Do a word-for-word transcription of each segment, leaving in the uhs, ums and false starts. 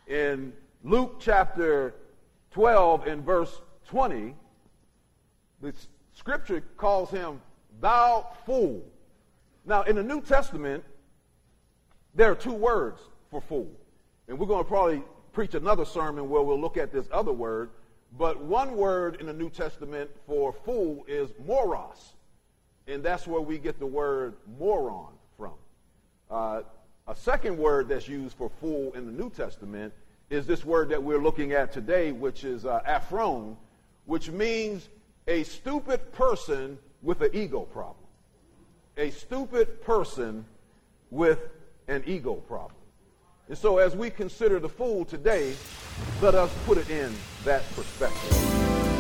In Luke chapter twelve and verse twenty, the scripture calls him thou fool. Now, in the New Testament, there are two words for fool. And we're going to probably preach another sermon where we'll look at this other word. But one word in the New Testament for fool is moros. And that's where we get the word moron from. Uh, a second word that's used for fool in the New Testament is this word that we're looking at today, which is uh, aphron, which means a stupid person with an ego problem. A stupid person with an ego problem. And so as we consider the fool today, let us put it in that perspective.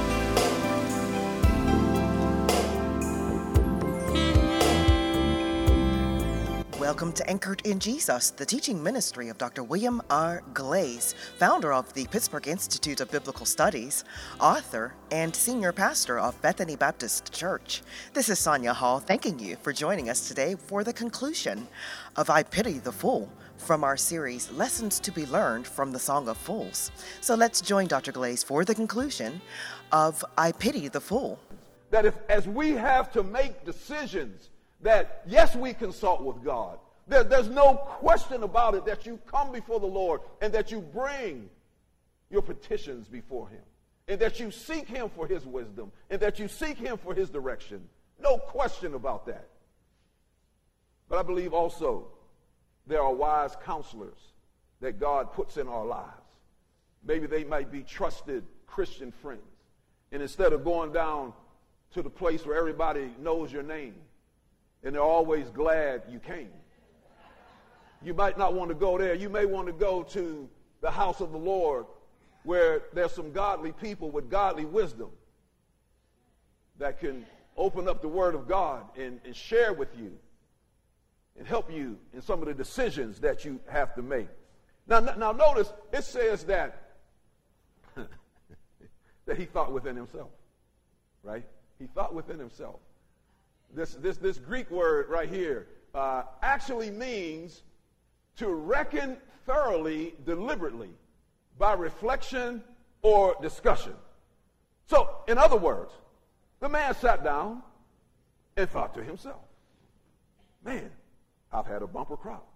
Welcome to Anchored in Jesus, the teaching ministry of Doctor William R. Glaze, founder of the Pittsburgh Institute of Biblical Studies, author, and senior pastor of Bethany Baptist Church. This is Sonia Hall thanking you for joining us today for the conclusion of I Pity the Fool from our series, Lessons to be Learned from the Song of Fools. So let's join Doctor Glaze for the conclusion of I Pity the Fool. That if, as we have to make decisions, that, yes, we consult with God. There, there's no question about it that you come before the Lord and that you bring your petitions before him and that you seek him for his wisdom and that you seek him for his direction. No question about that. But I believe also there are wise counselors that God puts in our lives. Maybe they might be trusted Christian friends. And instead of going down to the place where everybody knows your name, and they're always glad you came, you might not want to go there. You may want to go to the house of the Lord where there's some godly people with godly wisdom that can open up the Word of God and, and share with you and help you in some of the decisions that you have to make. Now, now notice it says that that he thought within himself, right? He thought within himself. This, this, this Greek word right here uh, actually means to reckon thoroughly, deliberately, by reflection or discussion. So, in other words, the man sat down and thought to himself, man, I've had a bumper crop.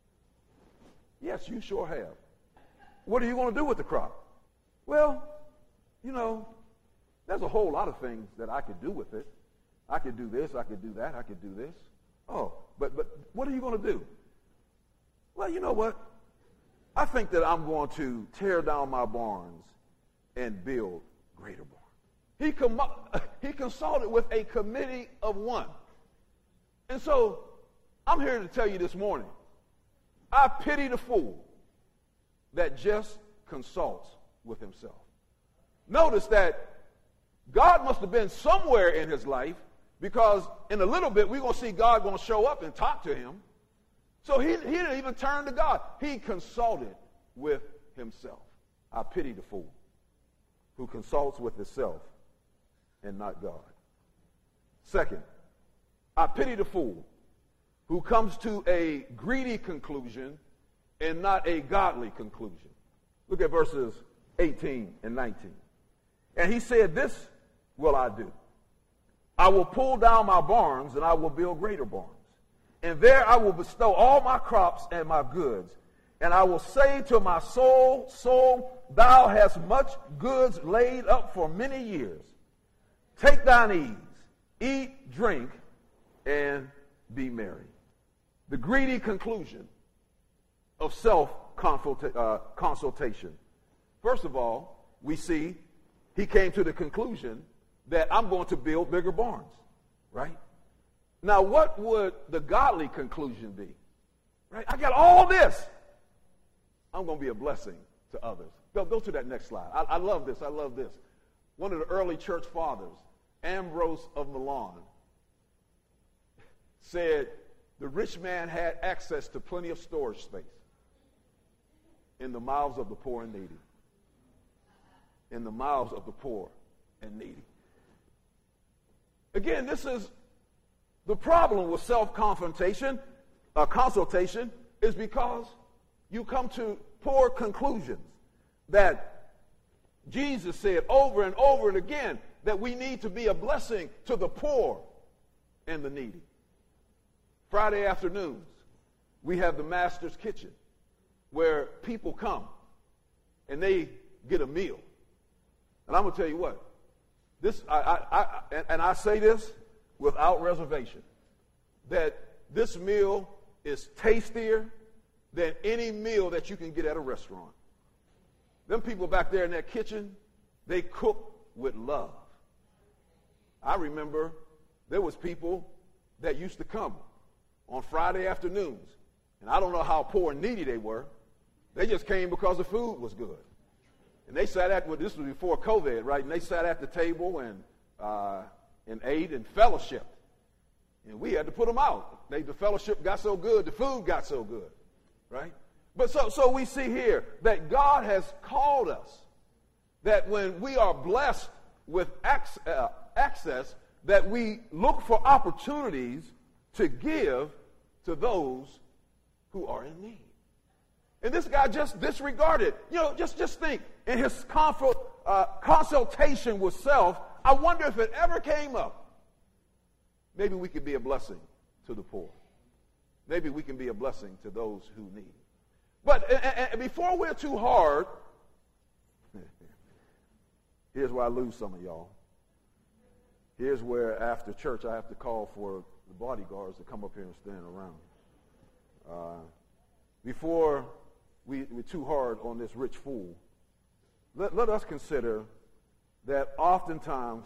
Yes, you sure have. What are you going to do with the crop? Well, you know, there's a whole lot of things that I could do with it. I could do this, I could do that, I could do this. Oh, but but what are you going to do? Well, you know what? I think that I'm going to tear down my barns and build greater barns. He, com- he consulted with a committee of one. And so I'm here to tell you this morning, I pity the fool that just consults with himself. Notice that God must have been somewhere in his life, because in a little bit, we're going to see God going to show up and talk to him. So he, he didn't even turn to God. He consulted with himself. I pity the fool who consults with himself and not God. Second, I pity the fool who comes to a greedy conclusion and not a godly conclusion. Look at verses eighteen and nineteen. And he said, this will I do. I will pull down my barns, and I will build greater barns. And there I will bestow all my crops and my goods. And I will say to my soul, soul, thou hast much goods laid up for many years. Take thine ease, eat, drink, and be merry. The greedy conclusion of self-consultation. First of all, we see he came to the conclusion that I'm going to build bigger barns, right? Now, what would the godly conclusion be? Right? I got all this. I'm going to be a blessing to others. Go, go to that next slide. I, I love this. I love this. One of the early church fathers, Ambrose of Milan, said the rich man had access to plenty of storage space in the mouths of the poor and needy. In the mouths of the poor and needy. Again, this is the problem with self-confrontation, uh, consultation, is because You come to poor conclusions that Jesus said over and over and again that we need to be a blessing to the poor and the needy. Friday afternoons, we have the Master's Kitchen where people come and they get a meal. And I'm going to tell you what, this I, I, I and, and I say this without reservation, that this meal is tastier than any meal that you can get at a restaurant. Them people back there in that kitchen, they cook with love. I remember there was people that used to come on Friday afternoons, and I don't know how poor and needy they were. They just came because the food was good. And they sat at, well, this was before COVID, right? And they sat at the table and uh, and ate and fellowshiped. And we had to put them out. They, the fellowship got so good, the food got so good, right? But so, so we see here that God has called us, that when we are blessed with ac- uh, access, that we look for opportunities to give to those who are in need. And this guy just disregarded. You know, just, just think, in his comfort, uh, consultation with self, I wonder if it ever came up. Maybe we could be a blessing to the poor. Maybe we can be a blessing to those who need. But and, and before we're too hard, here's where I lose some of y'all. Here's where after church I have to call for the bodyguards to come up here and stand around. Uh, before we, we're too hard on this rich fool, let, let us consider that oftentimes,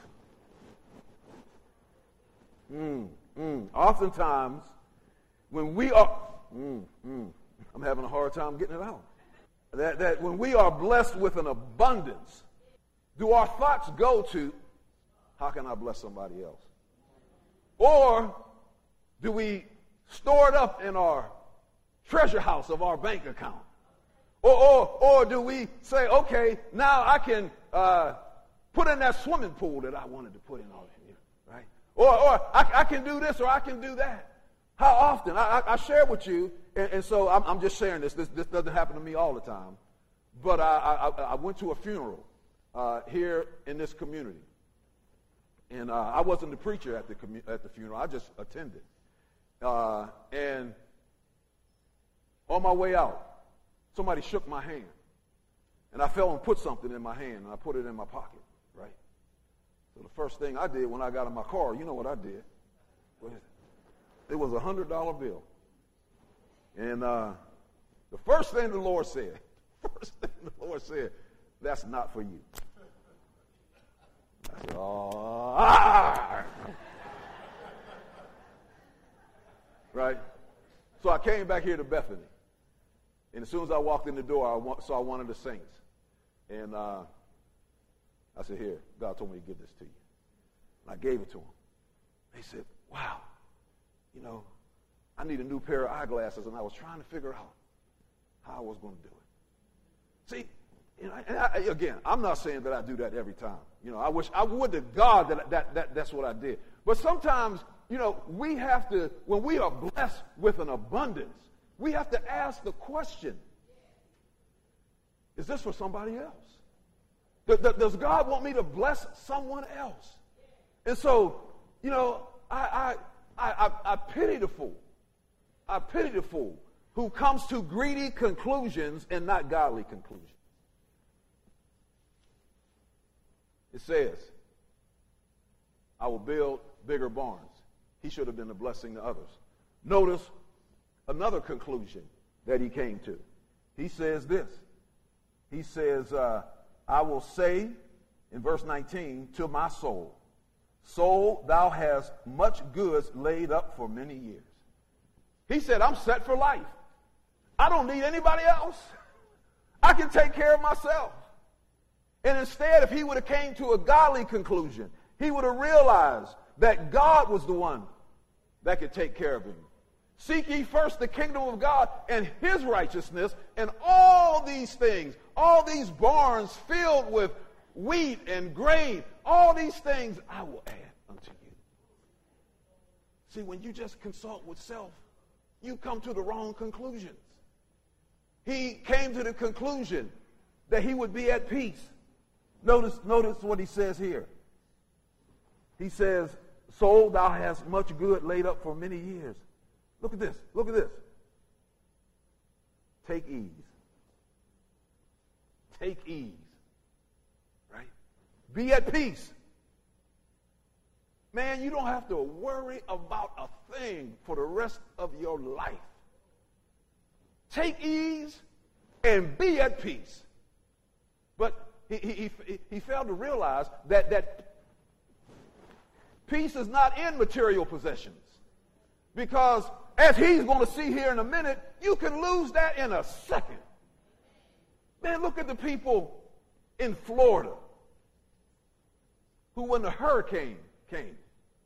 mm, mm, oftentimes when we are, mm, mm, I'm having a hard time getting it out, that, that when we are blessed with an abundance, do our thoughts go to, how can I bless somebody else? Or do we store it up in our treasure house of our bank account? Or, or, or do we say, okay, now I can uh, put in that swimming pool that I wanted to put in all here, right? Or, or I, I can do this or I can do that. How often? I, I, I share with you, and, and so I'm, I'm just sharing this. this. This doesn't happen to me all the time. But I, I, I went to a funeral uh, here in this community. And uh, I wasn't the preacher at the commu- at the funeral. I just attended. Uh, and on my way out, somebody shook my hand. And I fell and put something in my hand, and I put it in my pocket, right? So the first thing I did when I got in my car, you know what I did? What is it? It was a one hundred dollar bill. And uh, the first thing the Lord said, first thing the Lord said, that's not for you. I said, oh, ah! Right? So I came back here to Bethany. And as soon as I walked in the door, I wa- saw one of the saints. And uh, I said, here, God told me to give this to you. And I gave it to him. They said, wow, you know, I need a new pair of eyeglasses, and I was trying to figure out how I was going to do it. See, you know, and I, again, I'm not saying that I do that every time. You know, I wish I would to God that, that, that that's what I did. But sometimes, you know, we have to, when we are blessed with an abundance, we have to ask the question, is this for somebody else? Does God want me to bless someone else? And so, you know, I, I, I, I pity the fool. I pity the fool who comes to greedy conclusions and not godly conclusions. It says, I will build bigger barns. He should have been a blessing to others. Notice another conclusion that he came to. He says this. He says, uh, I will say, in verse nineteen, to my soul, soul, thou hast much goods laid up for many years. He said, I'm set for life. I don't need anybody else. I can take care of myself. And instead, if he would have came to a godly conclusion, he would have realized that God was the one that could take care of him. Seek ye first the kingdom of God and his righteousness, and all these things, all these barns filled with wheat and grain, all these things I will add unto you. See, when you just consult with self, you come to the wrong conclusions. he came to the conclusion that he would be at peace. Notice, notice what he says here. He says, soul, thou hast much good laid up for many years. Look at this. Look at this. Take ease. Take ease. Right? Be at peace. Man, you don't have to worry about a thing for the rest of your life. Take ease and be at peace. But he, he, he, he failed to realize that, that peace is not in material possessions. Because as he's going to see here in a minute, you can lose that in a second. Man, look at the people in Florida who, when the hurricane came,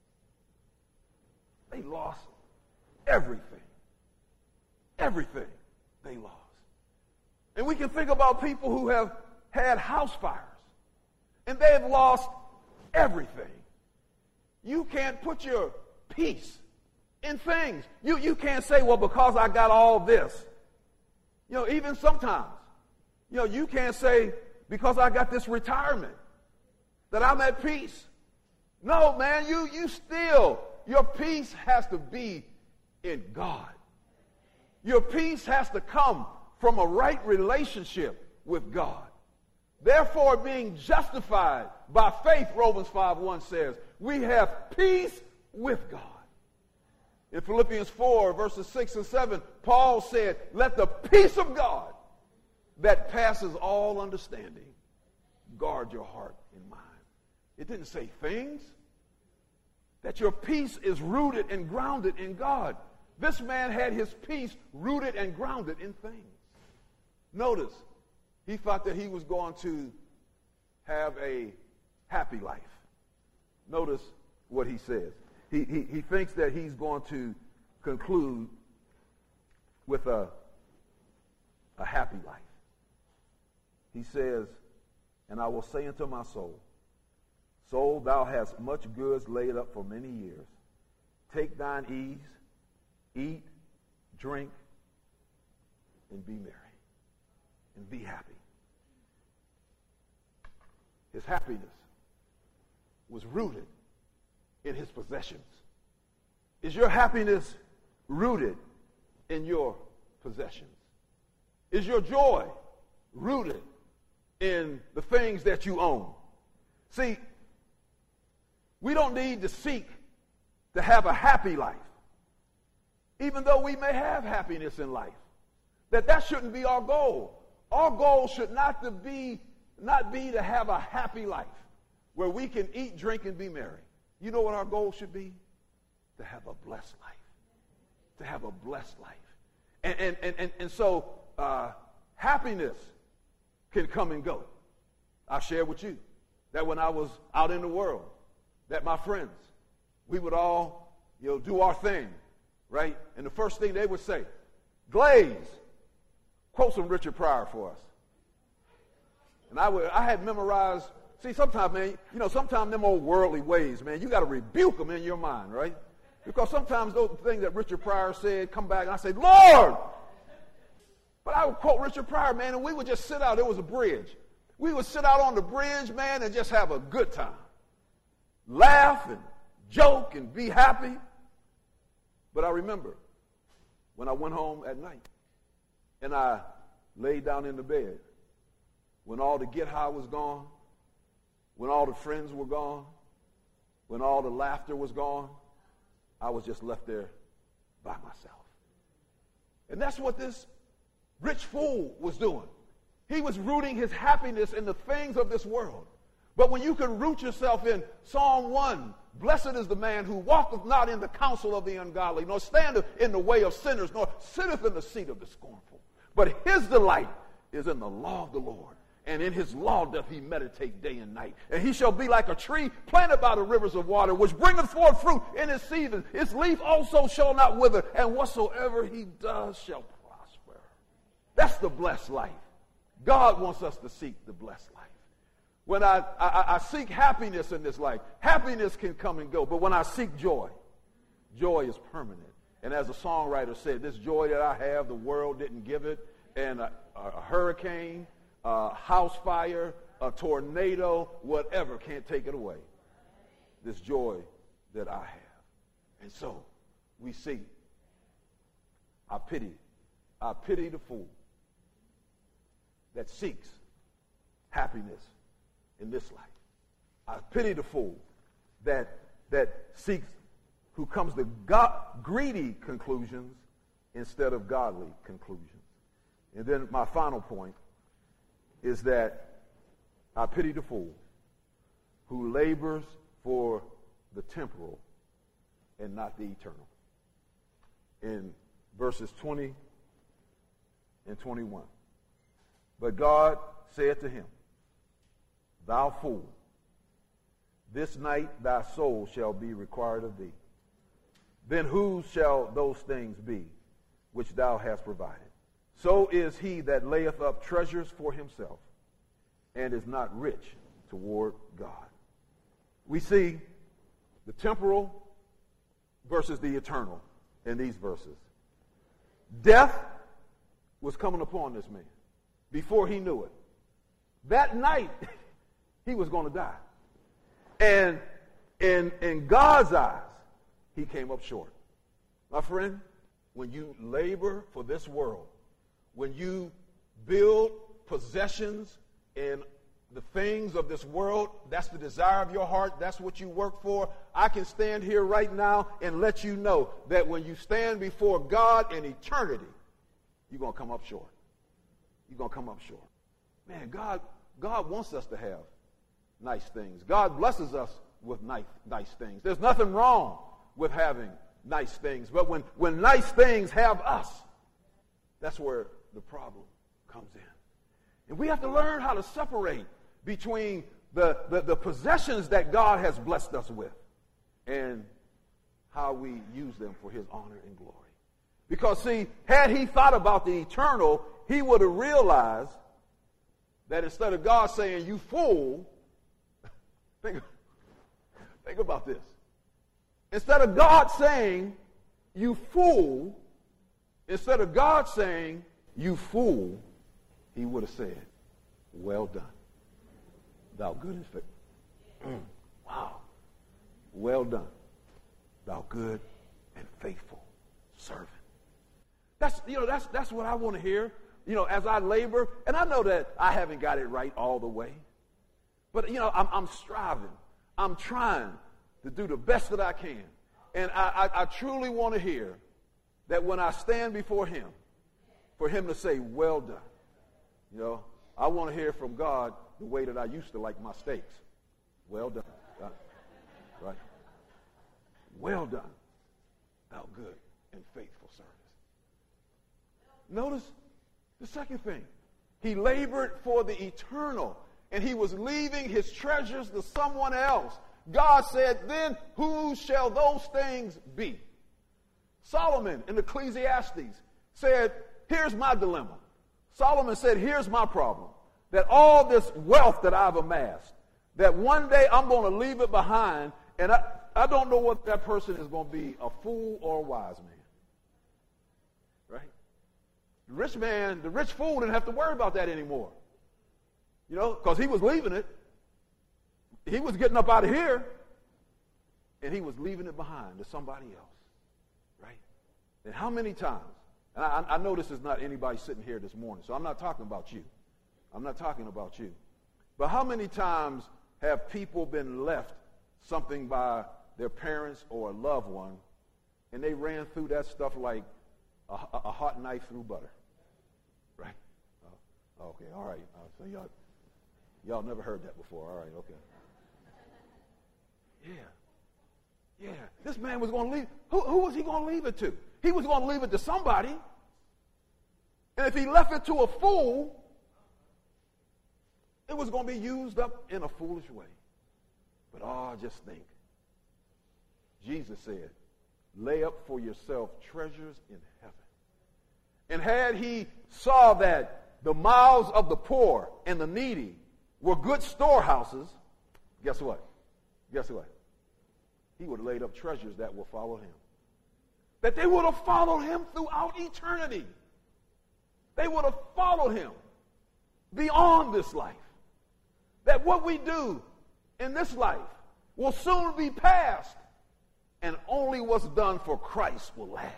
they lost everything. Everything they lost. And we can think about people who have had house fires, and they've lost everything. You can't put your peace in things. You, you can't say, well, because I got all this. You know, even sometimes, you know, you can't say, because I got this retirement, that I'm at peace. No, man, you, you still, your peace has to be in God. Your peace has to come from a right relationship with God. Therefore, being justified by faith, Romans five one says, we have peace with God. In Philippians four, verses six and seven, Paul said, let the peace of God that passes all understanding guard your heart and mind. It didn't say things. That your peace is rooted and grounded in God. This man had his peace rooted and grounded in things. Notice, he thought that he was going to have a happy life. Notice what he says. He, he, he thinks that he's going to conclude with a, a happy life. He says, and I will say unto my soul, soul, thou hast much goods laid up for many years. Take thine ease, eat, drink, and be merry, and be happy. His happiness was rooted in his possessions. Is your happiness rooted in your possessions? Is your joy rooted in the things that you own? See, we don't need to seek to have a happy life, even though we may have happiness in life. That that shouldn't be our goal. Our goal should not to be not be to have a happy life where we can eat, drink, and be merry. You know what our goal should be? To have a blessed life. To have a blessed life. And and and and, and so uh, happiness can come and go. I shared with you that when I was out in the world, that my friends, we would all, you know, do our thing, right? And the first thing they would say, Glaze, quote some Richard Pryor for us. And I would, I had memorized, see, sometimes, man, you know, sometimes them old worldly ways, man, you got to rebuke them in your mind, right? Because sometimes those things that Richard Pryor said come back, and I say, Lord! But I would quote Richard Pryor, man, and we would just sit out. There was a bridge. We would sit out on the bridge, man, and just have a good time. Laugh and joke and be happy. But I remember when I went home at night and I laid down in the bed, when all the get high was gone, when all the friends were gone, when all the laughter was gone, I was just left there by myself. And that's what this rich fool was doing. He was rooting his happiness in the things of this world. But when you can root yourself in Psalm one, blessed is the man who walketh not in the counsel of the ungodly, nor standeth in the way of sinners, nor sitteth in the seat of the scornful. But his delight is in the law of the Lord, and in his law doth he meditate day and night. And he shall be like a tree planted by the rivers of water, which bringeth forth fruit in his season. His leaf also shall not wither, and whatsoever he does shall prosper. That's the blessed life. God wants us to seek the blessed life. When I, I, I seek happiness in this life, happiness can come and go. But when I seek joy, joy is permanent. And as a songwriter said, this joy that I have, the world didn't give it, and a, a hurricane, a house fire, a tornado, whatever can't take it away. This joy that I have. And so we see, I pity, I pity the fool that seeks happiness in this life. I pity the fool that that seeks, who comes to God, greedy conclusions instead of godly conclusions. And then my final point is that I pity the fool who labors for the temporal and not the eternal. In verses twenty and twenty-one. But God said to him, thou fool, this night thy soul shall be required of thee. Then whose shall those things be which thou hast provided? So is he that layeth up treasures for himself and is not rich toward God. We see the temporal versus the eternal in these verses. Death was coming upon this man before he knew it. That night, he was going to die. And in, in God's eyes, he came up short. My friend, when you labor for this world, when you build possessions in the things of this world, that's the desire of your heart, that's what you work for, I can stand here right now and let you know that when you stand before God in eternity, you're going to come up short. You're going to come up short. Man, God, God wants us to have nice things. God blesses us with nice, nice things. There's nothing wrong with having nice things. But when, when nice things have us, that's where the problem comes in. And we have to learn how to separate between the, the, the possessions that God has blessed us with and how we use them for his honor and glory. Because, see, had he thought about the eternal, he would have realized that instead of God saying, you fool, think, think about this. Instead of God saying, you fool, instead of God saying, you fool, he would have said, well done, thou good and faithful. Mm, wow. Well done, thou good and faithful servant. That's, you know, that's, that's what I want to hear, you know, as I labor. And I know that I haven't got it right all the way. But, you know, I'm, I'm striving. I'm trying to do the best that I can. And I, I, I truly want to hear that when I stand before him, for him to say, well done. You know, I want to hear from God the way that I used to like my steaks. Well done. Right? right. Well done, thou good and faithful servant. Notice the second thing. He labored for the eternal, and he was leaving his treasures to someone else. God said, then who shall those things be? Solomon in Ecclesiastes said, here's my dilemma. Solomon said, here's my problem. That all this wealth that I've amassed, that one day I'm going to leave it behind, and I, I don't know what that person is going to be, a fool or a wise man. Right? The rich man, the rich fool didn't have to worry about that anymore. You know, because he was leaving it. He was getting up out of here, and he was leaving it behind to somebody else. Right? And how many times, and I, I know this is not anybody sitting here this morning, so I'm not talking about you. I'm not talking about you. But how many times have people been left something by their parents or a loved one, and they ran through that stuff like a, a hot knife through butter? Right? Oh, okay, all right. Uh, so y'all, y'all never heard that before. All right, okay. Yeah. Yeah. This man was going to leave. Who, who was he going to leave it to? He was going to leave it to somebody. And if he left it to a fool, it was going to be used up in a foolish way. But oh, just think. Jesus said, lay up for yourself treasures in heaven. And had he saw that the mouths of the poor and the needy were good storehouses, guess what? Guess what? He would have laid up treasures that will follow him. That they would have followed him throughout eternity. they would have followed him beyond this life. That what we do in this life will soon be past, and only what's done for Christ will last.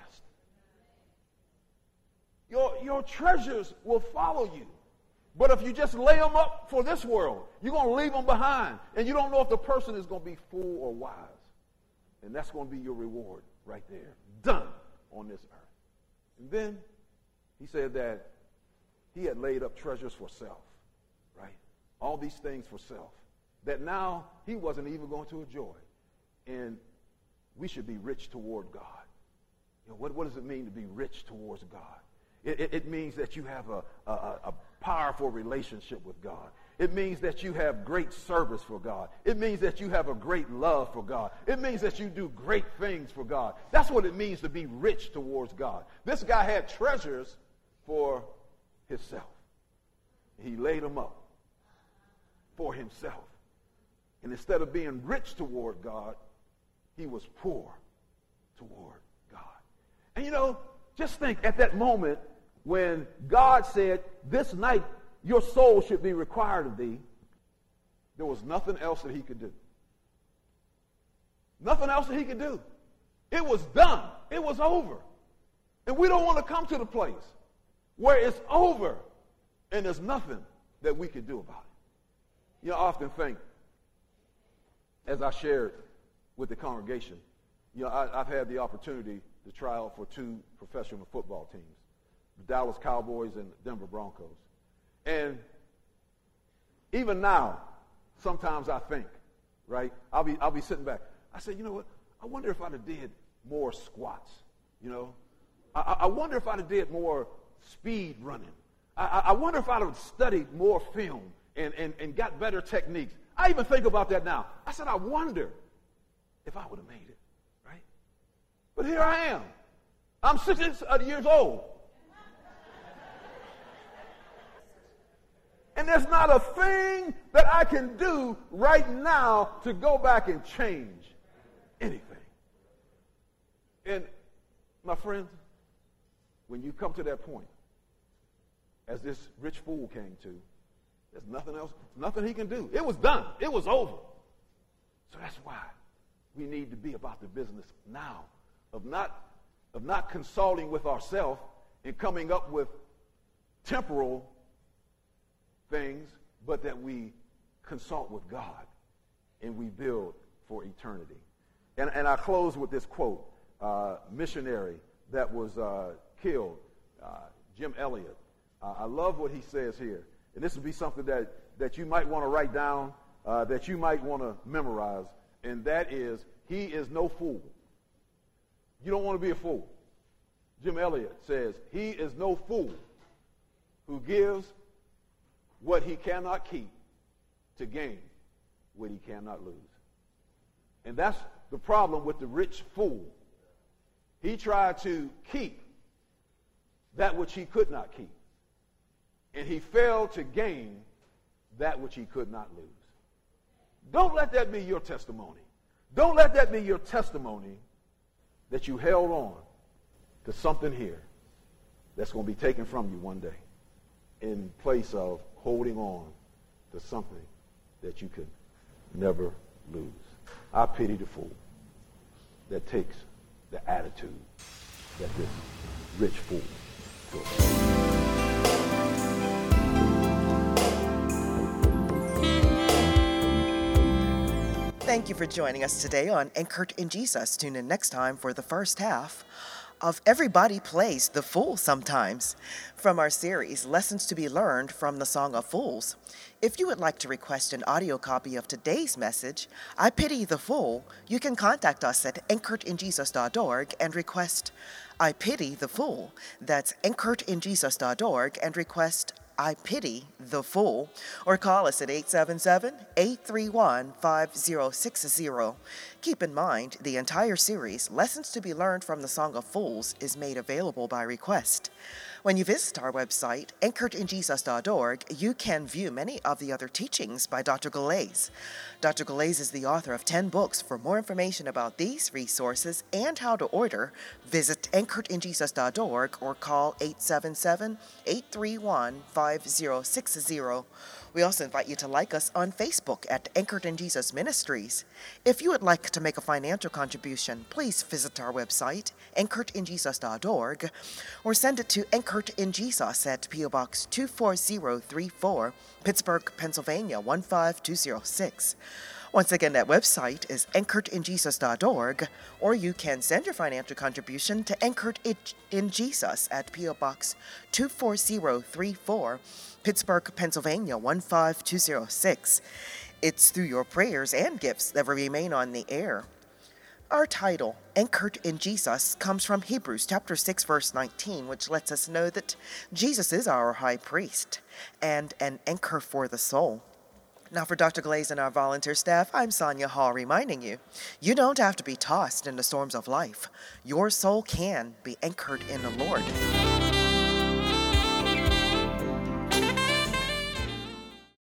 Your, your treasures will follow you. But if you just lay them up for this world, you're going to leave them behind, and you don't know if the person is going to be fool or wise. And that's going to be your reward right there, done on this earth. And then he said that he had laid up treasures for self, right? All these things for self, that now he wasn't even going to enjoy. And we should be rich toward God. You know, what, what does it mean to be rich towards God? It, it, it means that you have a, a, a powerful relationship with God. It means that you have great service for God. It means that you have a great love for God. It means that you do great things for God. That's what it means to be rich towards God. This guy had treasures for himself. He laid them up for himself. And instead of being rich toward God, he was poor toward God. And you know, just think at that moment when God said, this night your soul should be required of thee, there was nothing else that he could do. Nothing else that he could do. It was done. It was over. And we don't want to come to the place where it's over and there's nothing that we can do about it. You know, I often think, as I shared with the congregation, you know, I, I've had the opportunity to try out for two professional football teams, the Dallas Cowboys and the Denver Broncos. And even now, sometimes I think, right, I'll be I'll be sitting back. I say, you know what, I wonder if I'd have did more squats, you know. I, I wonder if I'd have did more speed running. I, I wonder if I'd have studied more film and, and, and got better techniques. I even think about that now. I said, I wonder if I would have made it, right? But here I am. I'm sixty years old. And there's not a thing that I can do right now to go back and change anything. And my friends, when you come to that point, as this rich fool came to, there's nothing else, nothing he can do. It was done. It was over. So that's why we need to be about the business now of not, of not consulting with ourselves and coming up with temporal things, but that we consult with God and we build for eternity. And, and I close with this quote, uh, missionary that was uh, killed, uh, Jim Elliot. Uh, I love what he says here. And this would be something that, that you might want to write down, uh, that you might want to memorize, and that is, he is no fool. You don't want to be a fool. Jim Elliot says, he is no fool who gives what he cannot keep to gain what he cannot lose. And that's the problem with the rich fool. He tried to keep that which he could not keep. And he failed to gain that which he could not lose. Don't let that be your testimony. Don't let that be your testimony that you held on to something here that's going to be taken from you one day in place of holding on to something that you could never lose. I pity the fool that takes the attitude that this rich fool took. Thank you for joining us today on Anchored in Jesus. Tune in next time for the first half of Everybody Plays the Fool Sometimes, from our series, Lessons to be Learned from the Song of Fools. If you would like to request an audio copy of today's message, I Pity the Fool, you can contact us at anchored in jesus dot org and request I Pity the Fool. That's anchored in jesus dot org and request I Pity the Fool, or call us at eight seven seven, eight three one, five zero six zero. Keep in mind, the entire series, Lessons to be Learned from the Song of Fools, is made available by request. When you visit our website, anchored in jesus dot org, you can view many of the other teachings by Doctor Galais. Doctor Galais is the author of ten books. For more information about these resources and how to order, visit anchored in jesus dot org or call eight seven seven, eight three one, five zero six zero. We also invite you to like us on Facebook at Anchored in Jesus Ministries. If you would like to make a financial contribution, please visit our website, anchored in jesus dot org, or send it to Anchored in Jesus at P O Box two four zero three four, Pittsburgh, Pennsylvania one five two zero six. Once again, that website is anchored in jesus dot org, or you can send your financial contribution to Anchored in Jesus at P O Box two four zero three four, Pittsburgh, Pennsylvania one five two zero six. It's through your prayers and gifts that we remain on the air. Our title, Anchored in Jesus, comes from Hebrews chapter six, verse nineteen, which lets us know that Jesus is our high priest and an anchor for the soul. Now, for Doctor Galais and our volunteer staff, I'm Sonia Hall, reminding you, you don't have to be tossed in the storms of life. Your soul can be anchored in the Lord.